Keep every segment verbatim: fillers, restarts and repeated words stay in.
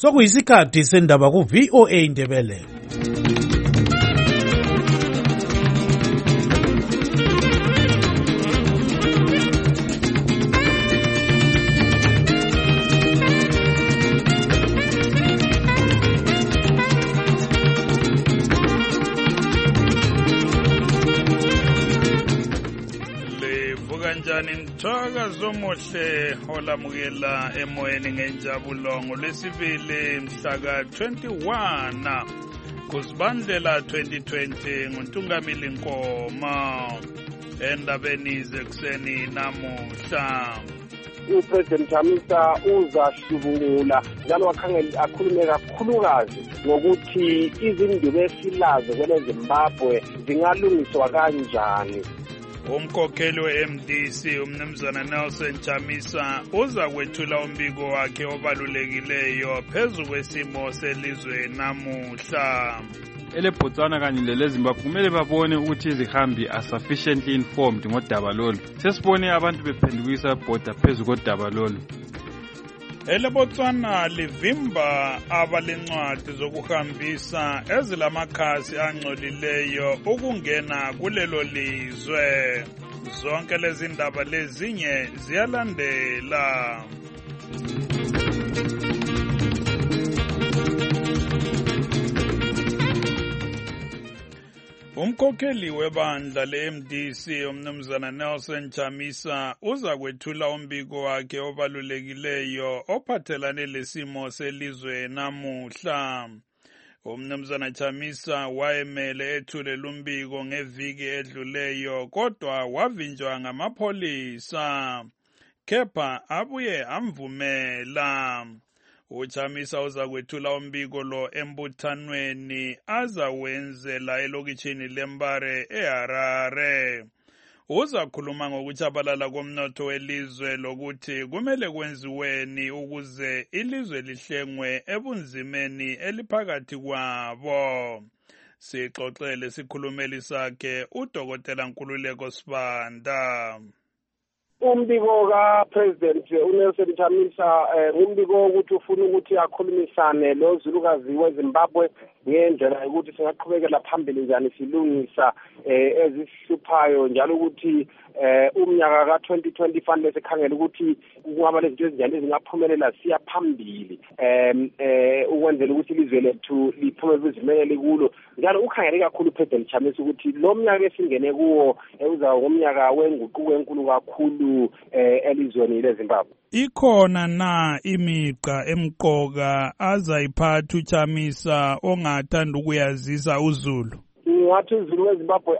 Sokuyisikhathi sendaba ku V O A Indebele. Kanjani nithoka zomuhle olamukela emoyeni ngenjabulo ngolwesibili mhla ka twenty-one kuZibandlela twenty twenty nguNtungamili Nkoma endabeni zekuseni namuhla. uPresident Chamisa uzahlubula njalo wakhangela akhulume kakhulukazi ngokuthi izinduku esilazo kweleZimbabwe zingalungiswa kanjani. Umkhokheli we-M D C umnumzana Nelson Chamisa uza kwethula umbiko wakhe obalulekileyo phezu kwesimo selizwe namuhla. EleBotswana kanye leleZimbabwe kumele babone ukuthi izihambi are sufficiently informed ngodaba lolu. Sesibone abantu bephendukisa ibhoda phezu kodaba lolu. EleBotswana livimba abalencwadi zokuhambisa ezilamakhasi angcolileyo ukungena kulelo lizwe. Zonke lezi ndaba lezinye ziyalandela. Umkhokheli webandla le-M D C umnumzana Nelson Chamisa uza kwethula umbiko wakhe obalulekileyo ophathelane lesimo selizwe namuhla. Umnumzana Chamisa wayemele ethule lumbiko ngeviki edluleyo kodwa wavinjwa ngamapholisa. Kepha abuye amvumela. uChamisa uza kwethula umbiko lo embuthanweni azawenzela elokitshini leMbare eHarare. Uza khuluma ngokutshabalala komnotho welizwe lokuthi kumele kwenziweni ukuze ilizwe lihlengwe ebunzimeni eliphakathi kwabo. Sixoxele sikhulumeli sakhe uDokotela Nkululeko Sibanda. Umbiko kaPresident uNelson Chamisa umbiko ukuthi ufuna ukuthi akhulumisane lozulukazi weZimbabwe ngendlela ukuthi singaqhubekela phambili njani silungisa ezisihluphayo njalo ukuthi umnyaka ka twenty twenty fanele sikhangela ukuthi kungaba lezinto ezinjani ezingaphumelela siya phambili eh ukwenzela ukuthi ilizwe lethu liphumelele izimele kulo njalo ukhangele kakhulu uPresident Chamisa ukuthi lo mnyaka esingene kuwo uza ngomnyaka wenguquko enkulu kakhulu elizweni leZimbabwe. Ikhona na imiqa emqoka azayiphatha uChamisa ongathanda ukuyazisa uZulu? Ngathi uZulu weZimbabwe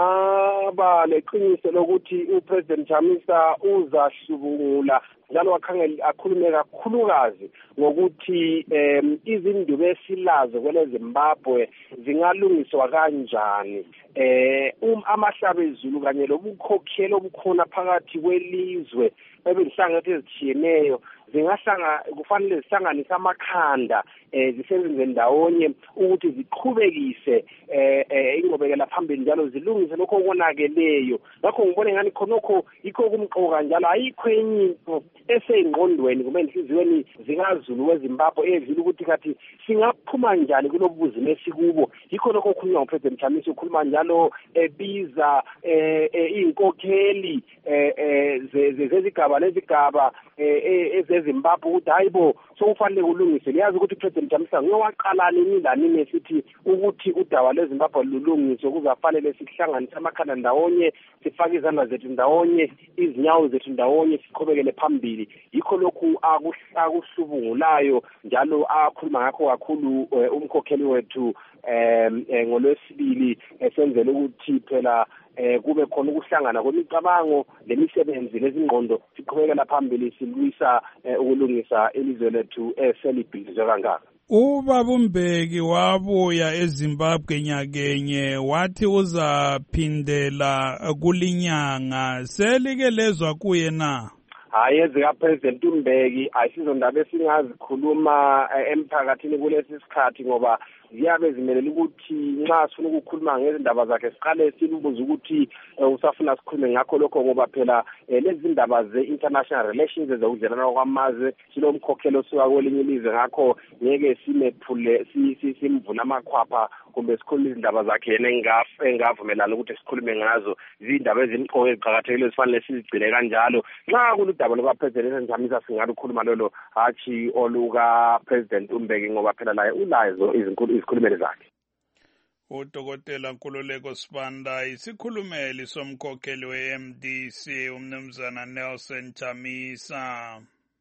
angaba leqiniso lokuthi uPresident Chamisa uzahlubula njalo wakhangela akhulume kakhulukazi ngokuthi izinduku esilazo kweleZimbabwe zingalungiswa kanjani. Eh um amahlabe ezulu kanye lobukhokheli obukhona phakathi kwelizwe ebezihlangene ezitshiyeneyo zingahlanga kufanele zihlanganise amakhanda eh zisebenze ndawonye ukuthi ziqhubekise eh ingqobekela phambili njalo zilungise lokho konakeleyo. Ngakho ngibone ngani khonokho ikho kumqoka njalo ayikho enyinto eseyingqondweni kumbe enhliziyweni zikaZulu weZimbabwe evile ukuthi kathi singaphuma njani kulobuzima esikubo. Yikho lokho okhulunywa nguPresident Chamisa ukhuluma njalo ebiza inkokheli zezigaba lezigaba ezeZimbabwe ukuthi hayibo sokufanele kulungise. Liyazi ukuthi uPresident Chamisa ngowaqala nini lanini esithi ukuthi udaba lweZimbabwe lulungiswe kuzafanele sihlanganise amakhanda ndawonye sifake izandla zethu ndawonye izinyawo zethu ndawonye siqhubekele phambili. Yikho lokhu akuhlubungulayo njalo akhuluma ngakho kakhulu umkhokheli wethu em ngolwesibili esenzele ukuthi phela eh kube khona ukuhlangana kwemicabango lemisebenzi lezingqondo siqhubekela phambili silwisa ukulungisa ilizwe lethu eselibhizwe kangaka. Ubaba uMbeki wabuya eZimbabwe nyakenye wathi uzaphindela kulinyanga selikelezwa kuye na? Hayi ezika President uMbeki ayisizondaba esingazikhuluma emphakathini kulesi sikhathi ngoba ziyabe zimelela ukuthi nxa sifuna ukukhuluma ngezindaba zakhe siqale simbuze ukuthi usafuna sikhulume ngakho lokho ngoba phela lezi ndaba ze-international relations ezokudlelana kwamazwe silomkhokhelo osuka kwelinye ilizwe ngakho ngeke simephule simvula amakhwapha kumbe sikhulume izindaba zakhe yena engavumelana ukuthi sikhulume ngazo izindaba ezimqoka eziqhakathekile zifanele sizigcine kanjalo nxa kuludaba lokaPresident Nthamisa singalukhuluma lolo hathi oluka President uMbeki ngoba phela laye ulazo izikhulumeli zakhe. Udokotela Nkululeko Sibanda isikhulumeli somkhokheli we-M D C umnumzana Nelson Nthamisa.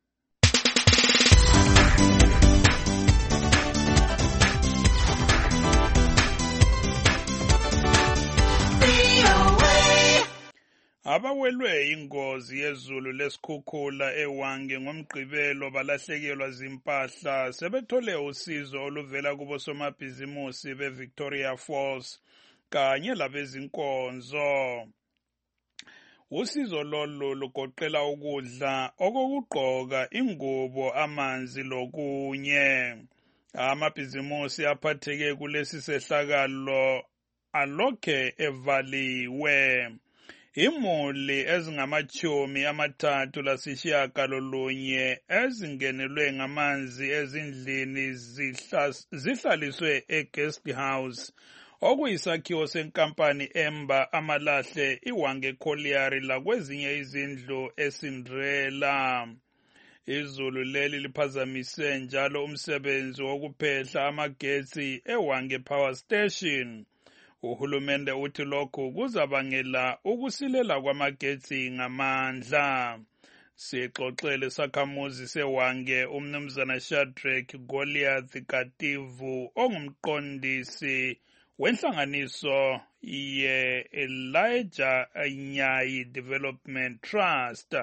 Abawelwe ingozi yezulu lesikhukhula eWange ngomgqibelo balahlekelwa zimpahla sebethole usizo oluvela kubo somabhizimusi beVictoria Falls kanye labezinkonzo. Usizo lolu lugoqela ukudla, okokugqoka, ingubo, amanzi lokunye. Amabhizimusi aphatheke kulesi sehlakalo alokhe evaliwe. Imuli ezingamachumi amathathu lasishiyagalolunye ezingenelwe ngamanzi ezindlini zihlaliswe e-guest house okuyisakhiwo senkampani Emba Amalahle iWange Colliery lakwezinye izindlu eSindrela. Izulu leli liphazamise njalo umsebenzi wokuphehla amagetsi eWange Power Station. Uhulumende uthi lokhu kuzabangela ukusilela kwamagetsi ngamandla. Sixoxele sakhamuzi seWange umnumzana Shadrack Goliath Kativu ongumqondisi wenhlanganiso ye-Elijah Nyayi Development Trust.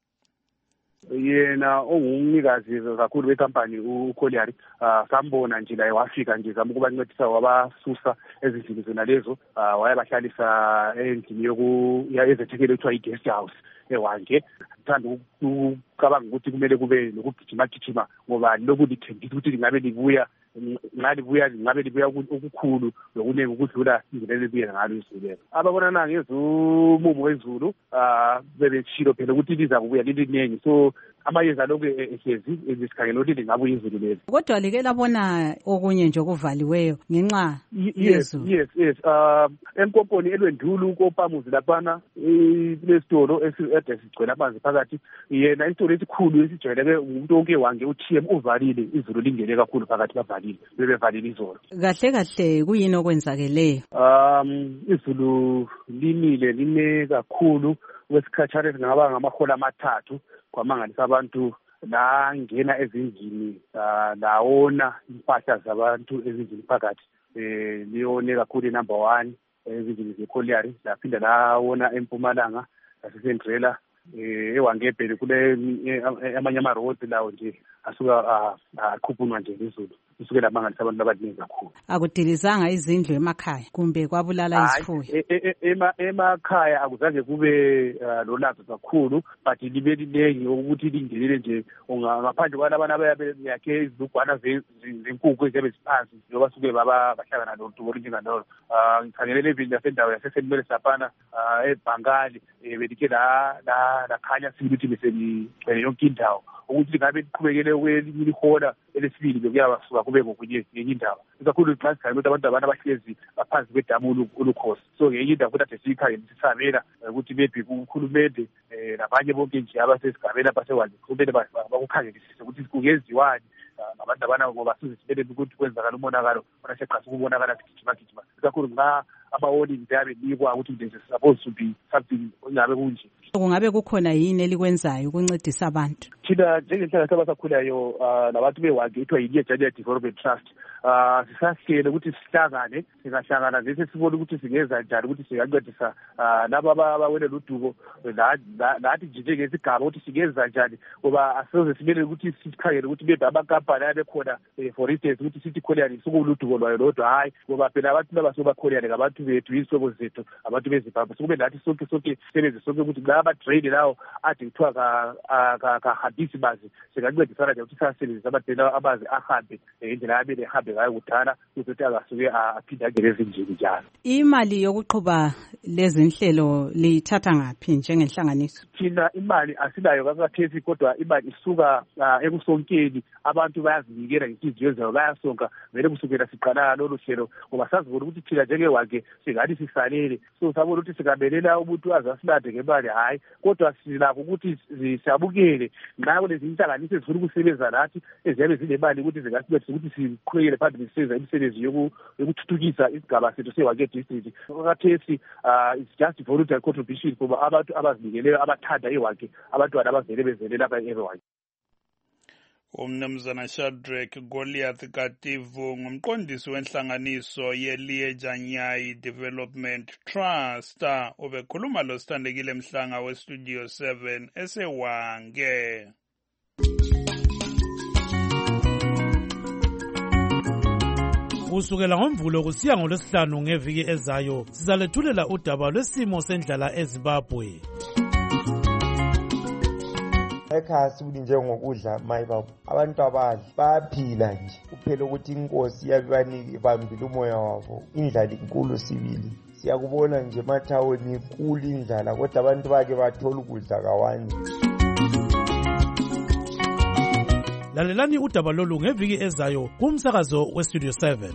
Yena ongumnikazi kakhulu wekampani uCollier sambona nje la wafika nje zama ukubancedisa wabasusa ezindlini zona lezo wayabahlalisa endlini yoku yezethekele ekuthiwa i-guest house eWange. Thanda ukucabanga ukuthi kumele kube nokugijima gijima ngoba lokhu lithembisa ukuthi lingabe libuya ngali buya ngabe libuya okukhulu lokuneke ukudlula indlela libuya ngalo izulu. Ababonana ngezumumo wezulu ah bebeshilo phela ukuthi liza kubuya lilinengi so amayeza lokhu ehlezi esikhangela ukuthi lingabuya izulu leli. Kodwa like labona okunye nje okuvaliweyo ngenxa yezulu. Yes yes ah eMkomponi elwendulu kopamuzi laphana lesitolo esi-address igcwele amanzi phakathi yena isitolo esikhulu esijwayeleke umuntu wonke Wange uT M uvalile izulu lingene kakhulu phakathi bavalile bebevalile izolo. Kahle kahle kuyini okwenzakeleyo? Um izulu linile line kakhulu kwesikhatshana esingaba ngamahola amathathu kwamangalisa abantu la ngena ezindlini lawona impahla zabantu ezindlini phakathi eh liyone kakhulu number one ezindlini zeCollier laphinda lawona eMpumalanga laseSendrela eh eWangebhele kule amanye ama roads lawo nje asuka aqhuphunwa nje izulu kusukela mangalisa abantu abaningi kakhulu. Akudilizanga izindlu emakhaya kumbe kwabulala izifuyo? Ema emakhaya akuzange kube lolazo kakhulu but libe linengi ukuthi lingenele nje ngaphandle kwalabana abayabe yakhe izigwana zenkukhu eziyabe ziphansi njengoba suke baba bahlangana nodubo njengalo. Ngikhangelele evini yasendawo yaseSendmele Sapana eBangali belike la la lakhanya sithi beseligcwele yonke indawo ukuthi ngabe liqhubekele kwelinye ihola elesibili bekuyabasuka kube ngokunye ngenye indawo ikakhulu xa sikhangela ukuthi abantu abana abahlezi baphansi kwedamu olukhosi so ngenye indawo futhi ade siyikhangela sisabela ukuthi maybe ukhulumende nabanye bonke nje abasesigabeni abaseWange kumele bakukhangelisise ukuthi kungenziwani ngabantu abana ngoba sizisibele ukuthi kwenzakala umonakalo ona seqhaza ukubonakala sigijima gijima ikakhulu nga ama-warning yabe nikwa ukuthi there's supposed to be something ongabe kunje. Kungabe kukhona yini elikwenzayo ukuncedisa abantu? Thina njengenhlangano sabasakhulayo nabantu beWange ithiwa yi-Elijah Development Trust sisahlele ukuthi sihlangane singahlangana nje sibone ukuthi singenza njani ukuthi singancedisa laba abawele ludubo nathi nje njengesigaba ukuthi singenza njani ngoba asizoze sibele ukuthi sikhangele ukuthi bebe amakampani amabhani abekhona for instance ukuthi sithi Kholiani sukuludukolo lwayo lodwa hayi ngoba phela abantu laba soba Kholiani ngabantu bethu yisoko zethu abantu bezimbabwe sokube nathi sonke sonke sebenze sonke ukuthi laba train lawo ade kuthiwa ka ka habisi bazi singancedisana nje ukuthi sasebenzisa abadala abazi ahambe indlela yabele ehambe ngayo kudala ukuthi akasuke aphinde angene ezinjini njalo. Imali yokuqhuba lezi nhlelo liyithatha ngaphi njengenhlanganiso? Thina imali asinayo kakhathesi kodwa imali isuka ekusonkeni abantu bayazinikela inhliziyo zabo bayasonka vele kusukela siqala lolu hlelo ngoba sazibona ukuthi thina njengewake singathi sisalele so sabona ukuthi sikabelela umuntu azasilade ngemali hayi kodwa silakho ukuthi siyabukele ngawo lezi inhlanganiso ezifuna ukusebenza nathi eziyabe zinemali ukuthi zingasibethe ukuthi siqhubekele phambili sisenza imisebenzi yokuthuthukisa isigaba sethu sewake district. Kakhathesi it's just voluntary contribution kuba abantu abazinikeleyo abathanda iwake abantwana abavele bezele lapha eWake. Umnumzana Shadrack Goliath Kativu ngumqondisi wenhlanganiso ye-Leajanyai Development Trust ubekhuluma lo Sithandekile Mhlanga we-Studio seven eseWange. Kusukela ngoMvulo kusiya ngoLwesihlanu ngeviki ezayo sizalethulela udaba lwesimo sendlala eZimbabwe. Ekhaya sibuli njengokudla mayibaba abantu abadla bayaphila nje kuphela ukuthi inkosi yabanike ibambile umoya wabo indlala inkulu sibili siyakubona nje emathawuni inkulu indlala kodwa abantu bake bathola ukudla kawani. Lalelani udaba lolu ngeviki ezayo kumsakazo weStudio seven.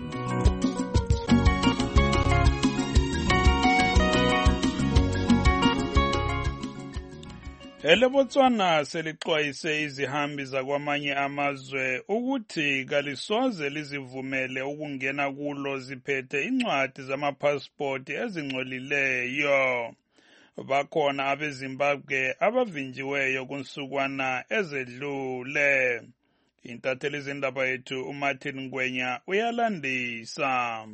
EleBotswana selixwayise izihambi zakwamanye amazwe ukuthi kalisoze lizivumele ukungena kulo ziphethe incwadi zamapasipoti ezingcolileyo. Bakhona abeZimbabwe abavinjiweyo kunsukwana ezedlule. Intatheli zindaba yethu uMartin Ngwenya uyalandisa.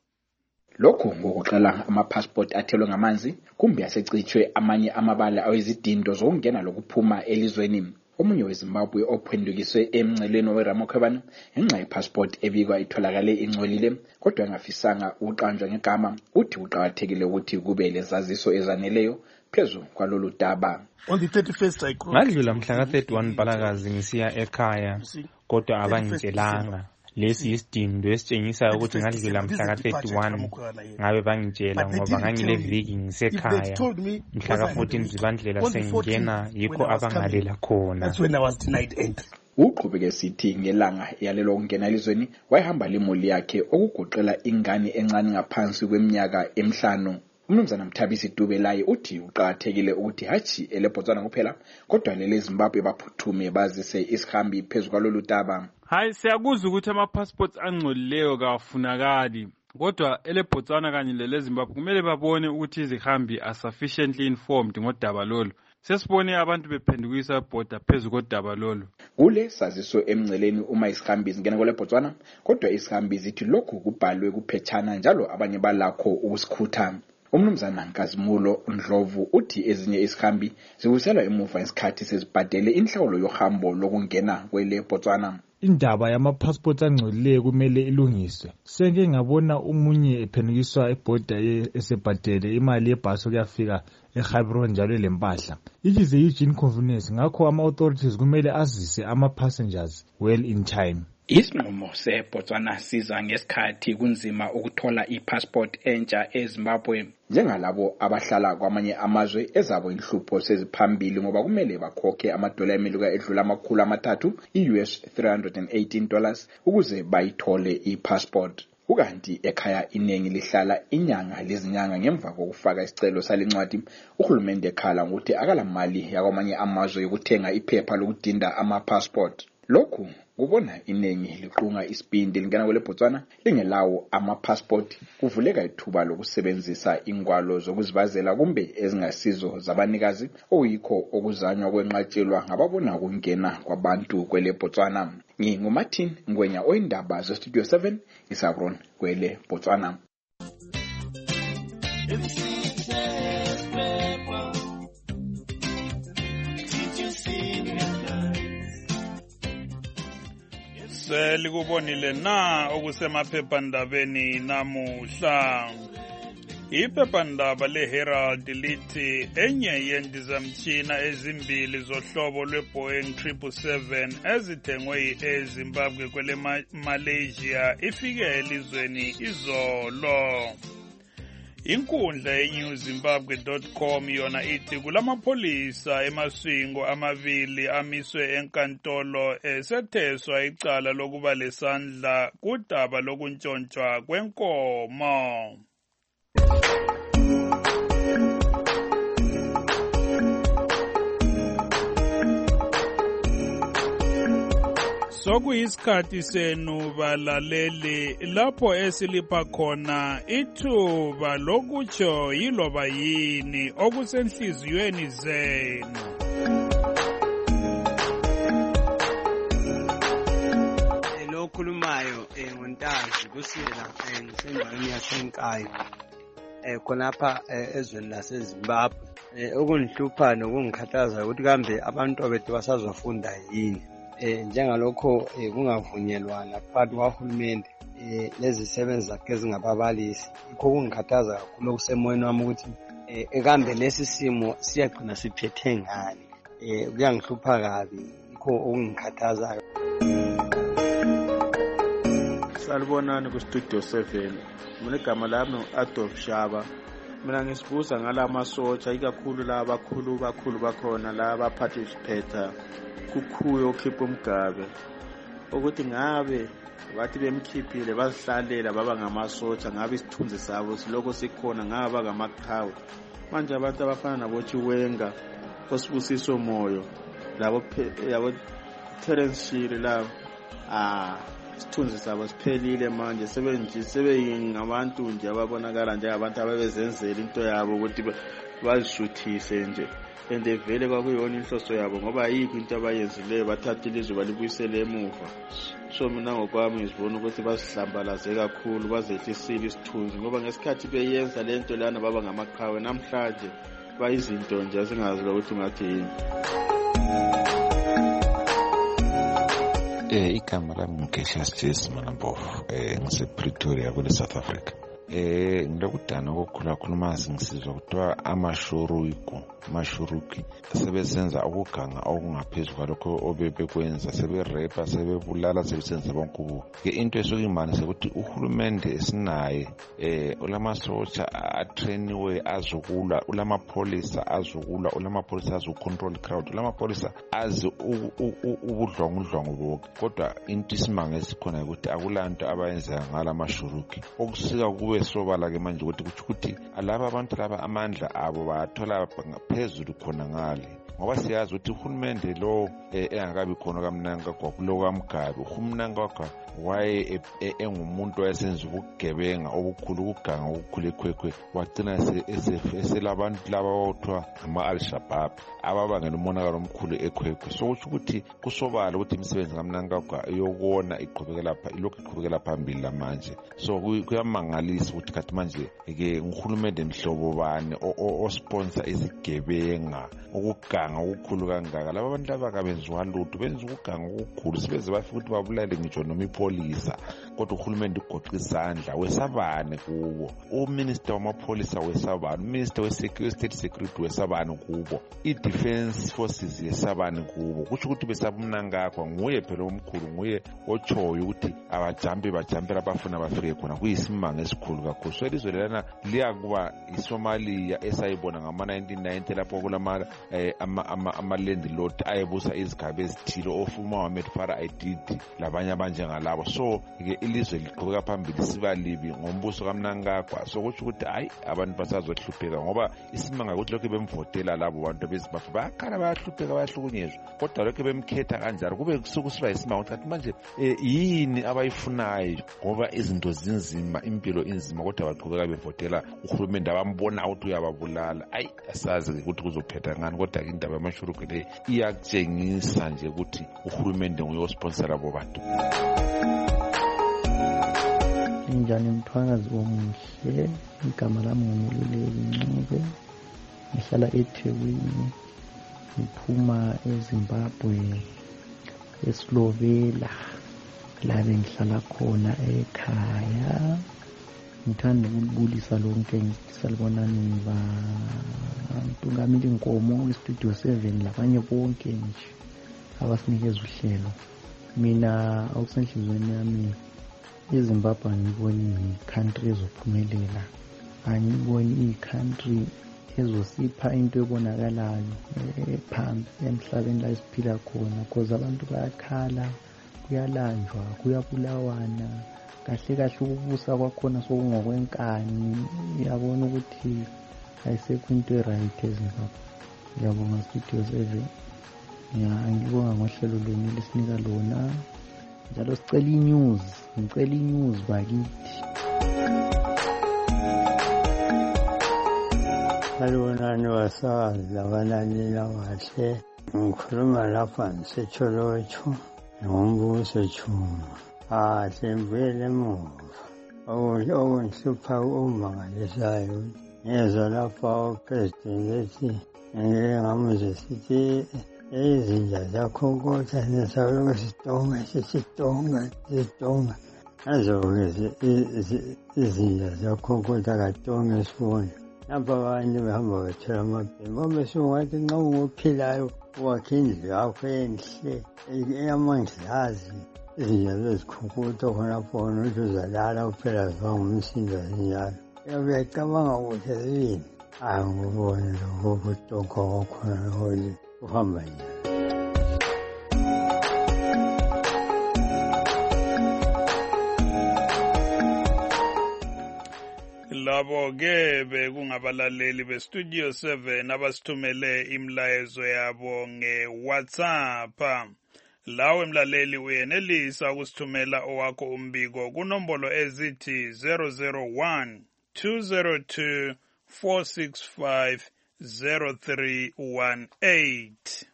Lokhu ngokuqala amapassport athelwe ngamanzi kumbe asecitshwe amanye amabala awezidindo zokungena lokuphuma elizweni. Omunye weZimbabwe ophendukiswe emnceleni weRamokhebane ngenxa yepassport ebikwa itholakale ingcolile kodwa engafisanga uqanjwa ngegama uthi uqhakathekile ukuthi kube lezaziso ezaneleyo phezu kwalolu daba. On the thirty-first I ngadlula mhla ka thirty-one Mbalakazi ngisiya ekhaya kodwa abangitshelanga. Lesi isidindo esitshengisa ukuthi ngadlula mhla ka thirty-one ngabe bangitshela ngoba ngangile viki ngisekhaya mhla ka fourteen Zibandlela sengena yikho abangalela khona. Uqhubeke sithi ngelanga yalelo kungena elizweni wayehamba lemoli yakhe okugoqela ingane encane ngaphansi kweminyaka emihlanu. Umnumzana Mthabisi Dube laye uthi uqhakathekile ukuthi hachi eleBotswana kuphela kodwa lele Zimbabwe baphuthume bazise isihambi phezu kwalolu daba. Hayi siyakuzwa ukuthi ama-passports angcolileyo kawafunakali kodwa eleBotswana kanye lele Zimbabwe kumele babone ukuthi izihambi are sufficiently informed ngodaba lolu. Sesibone abantu bephendukisa border phezu kodaba lolu. Kule saziso emnceleni uma isihambi zingena kweleBotswana kodwa isihambi zithi lokhu kubhalwe kuphetshana njalo abanye balakho ukusikhutha. Umnumzana Nkazimulo Ndlovu uthi ezinye isihambi zibuselwa emuva isikhathi sezibhadele inhlawulo yohambo lokungena kweleBotswana. Indaba yama-passport angcolileyo kumele ilungiswe. Senge ngabona umunye ephendukiswa eborder esebhadele imali yebhasi kuyafika eGaborone njalo lempahla. It is a huge inconvenience ngakho ama-authorities kumele azise ama-passengers well in time. Isinqumo seBotswana siza ngesikhathi kunzima ukuthola ipassport entsha eZimbabwe njengalabo abahlala kwamanye amazwe ezabo inhlupho seziphambili ngoba kumele bakhokhe amadola emeluka edlula amakhulu amathathu i-U S three hundred eighteen dollars ukuze bayithole ipassport. Ukanti ekhaya iningi lihlala inyanga lezinyanga ngemva kokufaka isicelo salencwadi uhulumende ekhala ukuthi akalamali yakwamanye amazwe yokuthenga iphepha lokudinda ama-passport. Lokhu kubona iningi liqhunga isibindi lingena kweleBotswana lingelawo ama-passport kuvuleka ithuba lokusebenzisa ingwalo zokuzibazela kumbe ezingasizo zabanikazi okuyikho okuzanywa kwenqatshelwa ngababona ukungena kwabantu kweleBotswana. NginguMartin Ngwenya oyindaba zeStudio seven eGaborone kweleBotswana. selikubonile na okusemaphephandabeni namuhla. Iphephandaba le-Herald lithi enye yendizamtshina ezimbili zohlobo lwe-Boeing triple seven ezithengwe yi-Air Zimbabwe kwele Malaysia ifike elizweni izolo. Inkundla ye-new zimbabwe dot com yona ithi kulamapolisa emaswingo amabili amiswe enkantolo esetheswa icala lokuba lesandla kudaba lokuntshontshwa kwenkomo. Sokuyisikhathi senu balaleli lapho esilipha khona ithuba lokutsho yiloba yini okusenhliziyweni zenu. Lo khulumayo ngontazi kusela ngisendaweni yaseNkayi khonapha ezweni laseZimbabwe. Okungihlupha nokungikhathaza ukuthi kambe abantu bethu basazofunda yini. Eh njengalokho kungavunyelwana phakathi kwahulumende eh lezisebenzi zakhe ezingababalisi. Ikho kungikhathaza kakhulu okusemoyeni wami ukuthi ekambe lesi simo siyagcina siphethe ngani. Eh kuyangihlupha kabi ikho okungikhathaza. Salibonani ku Studio seven. Mina igama lami Adolf Shaba. Mina ngisibuza ngalamasotsha ikakhulu la abakhulu bakhulu bakhona la abaphathi isiphetha kukhuyo okhipha umgabe ukuthi ngabe bathi bemkhiphile bazihlalela baba ngamasotsha ngabe isithunzi sabo siloko sikhona ngaba ngamaqhawe manje abantu abafana nabo Chiwenga osibusiso moyo labo yabo Terence Shiri la ah isithunzi sabo siphelile manje sebenje sebeyingabantu nje ababonakala nje abantu ababezenzela into yabo ukuthi bazishuthise nje ende vele kwakuyona inhloso yabo ngoba yikho into abayenzileyo bathatha ilizwe balibuyisele emuva. So mina ngokwami ngizibona ukuthi basihlambalaze kakhulu bazehlisile isithunzi ngoba ngesikhathi beyenza lento lana baba ngamaqhawe namhlanje bayizinto nje asingazi ukuthi ngathi yini. Eh igama lami ngikeshas Jesse Manambofu eh ngise Pretoria kule South Africa. Eh ngilokudana kokukhula khulumazi ngisizwa kuthiwa amashuruku mashuruki sebesenza ukuganga okungaphezulu kwalokho obebekwenza seberepa sebebulala sebesenza bonke ke into esokimani sekuthi uhulumende esinaye eh ulamasotsha atrainiwe azokula ulamapolisa azokula ulamapolisa azocontrol crowd ulamapolisa azi ubudlongo udlongo bonke kodwa into isimanga esikhona ukuthi akulanto abayenza ngala mashuruki okusika kube sobala ke manje ukuthi kuthi ukuthi alaba abantu laba amandla abo bathola phezulu khona ngale ngoba siyazi ukuthi uhulumende lo engakabi khona kamnanga kwakulo kwamgabe uhulumende wakhe waye engumuntu wayesenza ukugebenga obukhulu ukuganga okukhulu ekhwekhwe wagcina eselabantu laba bawuthwa ama Al-Shabaab ababangela umonakalo omkhulu ekhwekhwe so kusho ukuthi kusobala ukuthi imisebenzi kamnanga wakhe yokona iqhubekela lapha ilokhu iqhubekela phambili lamanje so kuyamangalisa ukuthi kathi manje ke uhulumende mhlobo bani osponsor izigebenga ukuganga okukhulu kangaka laba abantu laba kabenziwa lutho benza ukuganga okukhulu sibeze bafika ukuthi babulale ngitsho noma ipolisa kodwa uhulumende ugoqa isandla wesabane kuwo uminister wamapolisa wesabane uminister we-state security wesabane kubo i-defense forces yesabane kubo kusho ukuthi besabumnangakho nguye phela omkhulu nguye ochoyo ukuthi abajampe bajampela abafuna bafike khona kuyisimanga esikhulu kakhulu so ilizwe lana liyakuba iSomalia esayibona ngama nineteen ninety lapho kulama ama-landlord ayebusa izigaba ezithile ofuma Mohamed Farah Aidid labanye abanjengalabo so ke ilizwe liqhubeka phambili siba libi ngombuso kamnangagwa so kusho ukuthi hayi abantu basazohlupheka ngoba isimanga ukuthi lokho bemvotela labo bantu bezibafu bakhala bayahlupheka bayahlukunyezwa kodwa lokho bemkhetha kanjalo kube kusuku siba isimanga ukuthi manje yini abayifunayo ngoba izinto zinzima impilo inzima kodwa baqhubeka bevotela uhulumende abambona ukuthi uyababulala ayi asazi ukuthi kuzophetha ngani kodwa indaba yamashuruku le iyakutshengisa nje ukuthi uhulumende nguye osponsora abo bantu. Njani mthwakazi omuhle igama lami ngumluleki Ncube ngihlala eThekwini ngiphuma eZimbabwe eSlovela la bengihlala khona ekhaya. Ngithanda ukubulisa lonke salibonani bantungameli inkomo iStudio seven labanye bonke nje abasinikeza uhlelo. Mina awusenhlizweni yami iZimbabwe ngiboni i-country ezophumelela, angiboni i-country ezosipha into ebonakalayo ephambi emhlabeni la esiphila khona, because abantu bayakhala, kuyalanjwa, kuyabulawana, kahle kahle ukubusa kwakhona sokungokwenkani. Uyabona ukuthi ayisekho into e-right eZimbabwe. Ngiyabonga Studio seven, ngibonga ngohlelo lweni lesinika lona, njalo sicela i-news, ngicela i-news bakithi. Salibonani basazi labalaleli kahle, ngikhuluma lapha ngiseTsholotsho ngombuso Chuma. Kahle ngivele emuva, okungihlupha okumangalisayo ngezwa lapha uPresident ethi ngeke ngamuzwe sithi izinja zakhonkotha nesawuloko sitonga sisitonga sitonga nazo-ke izinja zakhonkotha katonga esifoni. Lapha abanye behamba bethela amabhemu obesungathi nxa ungophilayo uwakhe indlu yakho enhle eyamangilazi. Izinja zezikhonkotha khonapho khona ukuthi uzalala kuphela zibangumsindo zinjalo. Uyacabanga kuhle zini? Hayi ngibone lokho kutonga kwakhona lokho kuhamba njani. Labo-ke bekungabalaleli beStudio seven abasithumele imlayezo yabo nge-WhatsApp. Lawe mlaleli uyenelisa ukusithumela owakho umbiko kunombolo ezithi zero zero one two zero two four six five zero three one eight.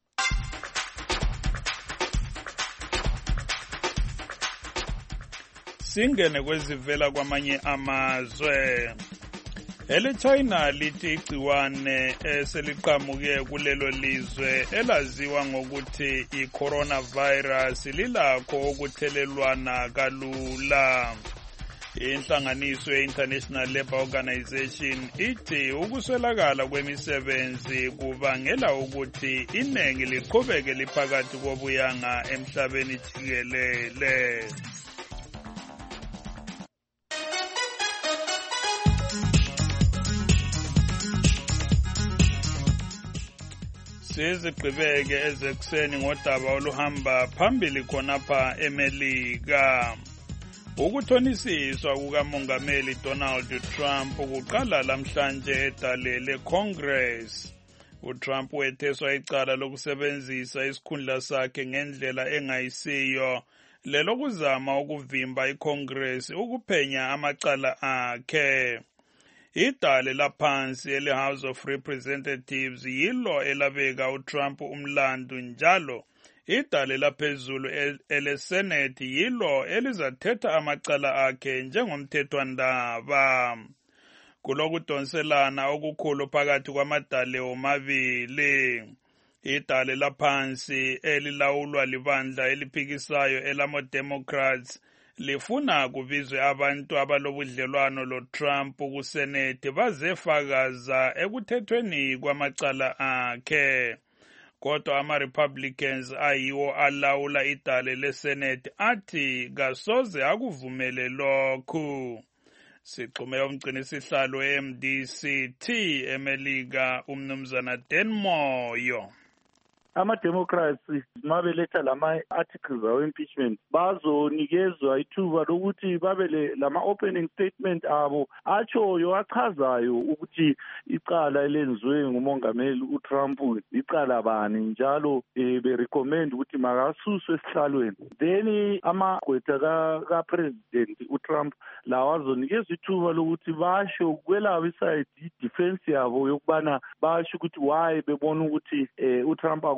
Singene kwezivela kwamanye amazwe. EleChina lithi igciwane eseliqhamuke kulelo lizwe elaziwa ngokuthi i-coronavirus lilakho ukuthelelwana kalula. Inhlanganiso ye-International Labour Organization ithi ukuswelakala kwemisebenzi kubangela ukuthi iningi liqhubeke liphakathi kobuyanga emhlabeni jikelele. Sizigqibeke ezekuseni ngodaba oluhamba phambili khonapha eMelika. Ukuthonisiswa kukamongameli Donald Trump kuqala lamhlanje edale leCongress. uTrump wetheswa icala lokusebenzisa isikhundla sakhe ngendlela engayisiyo lelokuzama ukuvimba iCongress ukuphenya amacala akhe. Idale laphansi ele-House of Representatives yilo elabeka uTrump umlandu njalo. Idale laphezulu ele-Senate yilo elizathetha amacala akhe njengomthethwandaba. Kulokudonselana okukhulu phakathi kwamadale omabili. Idale laphansi elilawulwa libandla eliphikisayo elamo-Democrats lifuna kubizwe abantu abalobudlelwano lo-Trump kuSenate bazefakaza ekuthethweni kwamacala akhe. Kodwa ama-Republicans ayiwo alawula idale leSenate athi kasoze akuvumele lokhu. Sigxume umgcini sihlalo e-M D C T eMelika umnumzana Dan Moyo. Ama-Democrats mabeletha lama-articles awe-impeachment bazonikezwa ithuba lokuthi babele lama-opening statement abo atshoyo achazayo ukuthi icala elenziwe ngumongameli uTrump icala bani njalo eh, berecommend ukuthi makasuswe esihlalweni. Then amagqwetha ka-president uTrump lawa azonikezwa ithuba lokuthi basho kwelawo iside i-defense yabo yokubana basho ukuthi why bebona ukuthi eh, uTrump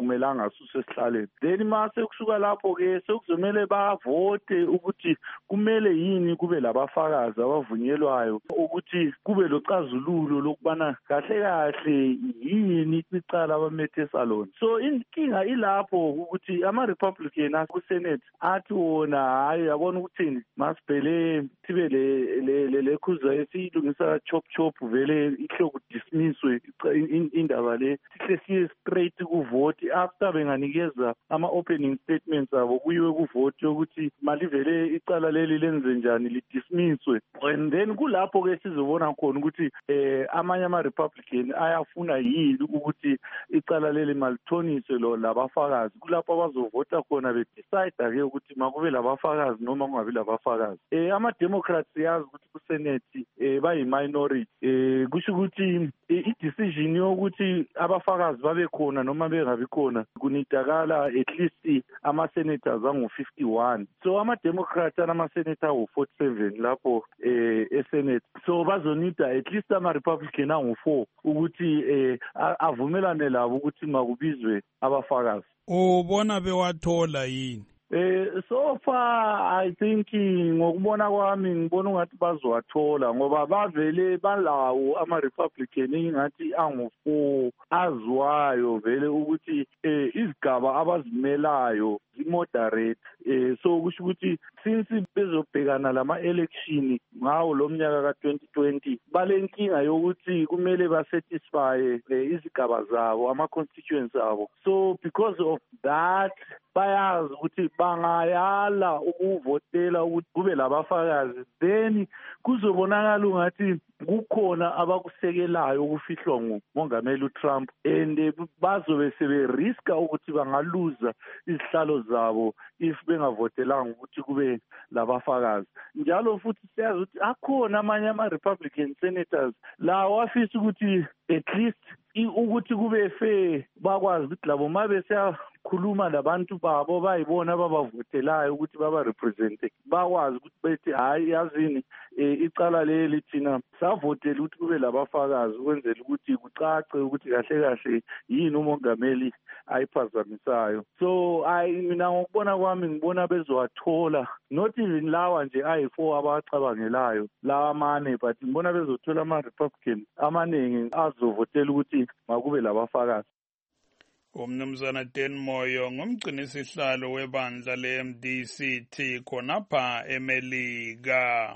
akumelanga asuswe esihlalweni. Then mase kusuka lapho ke sekuzomele bavote ukuthi kumele yini kube labafakazi abavunyelwayo ukuthi kube locazululo lokubana kahle kahle yini icala abamethe salona. So inkinga ilapho ukuthi ama Republican akuSenate athi wona hayi yabona ukuthi masibhele sibe le le le khuza esilungisa chop chop vele ihloku dismisswe indaba le sihle siye straight ku vote after benganikeza ama opening statements abo kuyiwe ku vote ukuthi malivele icala leli lenze njani li dismisswe. And then kulapho ke sizobona khona ukuthi eh amanye ama Republican ayafuna yini ukuthi icala leli malithoniswe lo labafakazi. Kulapho abazovota khona be decide ke ukuthi makube labafakazi noma kungabi labafakazi. Eh ama Democrats yazi ukuthi ku Senate eh bayi minority eh kusho ukuthi i decision yokuthi abafakazi babe khona noma bengabi khona kunidakala at least ama senators angu fifty-one. So ama Democrats ama senators angu forty-seven lapho eh eSenate. So bazonida at least ama Republican angu four ukuthi eh avumelane labo ukuthi makubizwe abafakazi. Ubona bewathola yini? Eh so far I think ngokubona kwami ngibona ungathi bazowathola ngoba bavele balawo ama Republican ingathi angu four azwayo vele ukuthi eh izigaba abazimelayo moderate. Eh so kusho ukuthi since bezobhekana lama election ngawo lo mnyaka ka twenty twenty balenkinga yokuthi kumele ba satisfy izigaba zabo ama constituents abo. So because of that bayazi ukuthi bangayala ukuvotela ukuthi kube labafakazi then kuzobonakala ungathi kukhona abakusekelayo ukufihlwa ngumongameli uTrump and bazobe sebe riska ukuthi bangaluza izihlalo zabo if bengavotelanga ukuthi kube labafakazi. Njalo futhi siyazi ukuthi akhona amanye ama Republican senators lawo afisa ukuthi at least ukuthi kube fair bakwazi ukuthi labo mabe siyakhuluma labantu babo bayibona babavotelayo ukuthi baba represent bakwazi ukuthi bethi hayi yazini icala leli thina savotela ukuthi kube labafakazi ukwenzela ukuthi kucace ukuthi kahle kahle yini umongameli ayiphazamisayo. So I mina ngokubona kwami ngibona bezowathola not even lawa nje ayi four abacabangelayo lawa amane but ngibona bezothola ama Republican amaningi azovotela ukuthi makube labafakazi. Umnumzana Dan Moyo ngumgcinisihlalo webandla le-M D C T khonapha eMelika.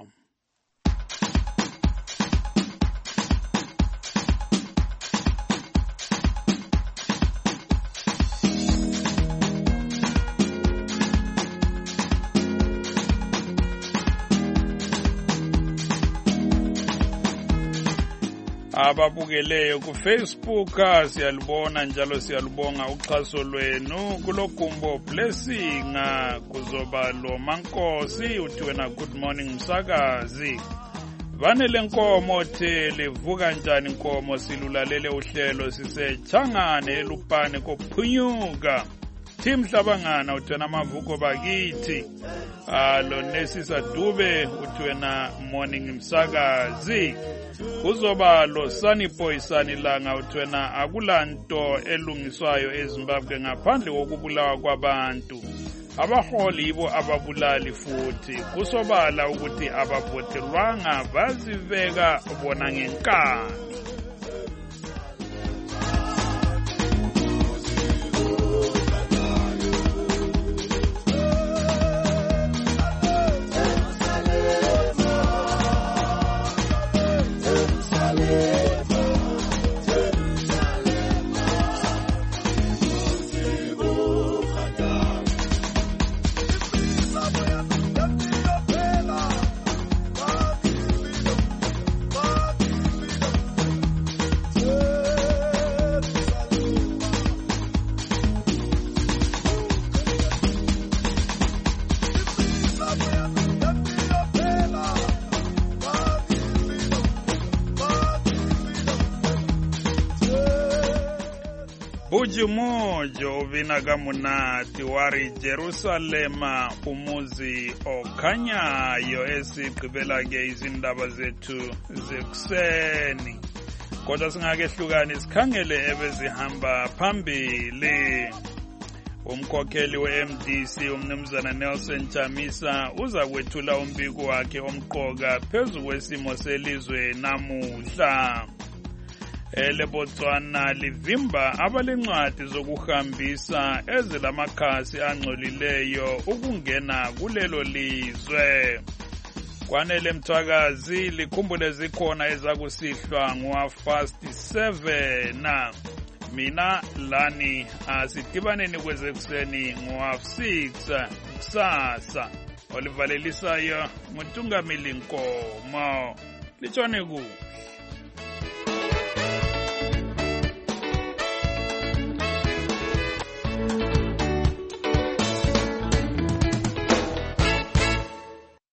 Ababukeleyo ku Facebook siyalibona njalo siyalibonga uxhaso lwenu kulogumbo blessing kuzoba lo Mankosi uthi wena good morning msakazi vanele nkomo the livuka njani nkomo silulalele uhlelo sisechangane elupane kophunyuka Timhlabangana uthi wena mavuko bakithi alo Nesisa Dube uthi wena morning msakazi kuzoba lo Sunny Boy Sunny Langa uthi wena akulanto elungiswayo eZimbabwe ngaphandle kokubulawa kwabantu abaholi ibo ababulali futhi kusobala ukuthi abavotelwanga baziveka bona ngenkani. Ujumujo uvinaga munati wari Jerusalema umuzi okhanyayo esigqibelake izindaba zethu zekuseni kodwa singakehlukani sikhangele ebezihamba phambili. Umkhokheli we-M D C umnumzana Nelson Chamisa uza kwethula umbiko wakhe omqoka phezu kwesimo selizwe namuhla. EleBotswana livimba abalencwadi zokuhambisa ezilamakhasi angcolileyo ukungena kulelo lizwe. Kwanele Mthwakazi likhumbule zikhona ezakusihlwa ngo-fast seven. Mina lani asidibaneni kwezekuseni ngo-half six kusasa. Olivalelisayo nguTungamili Nkomo. Litshone kuhle.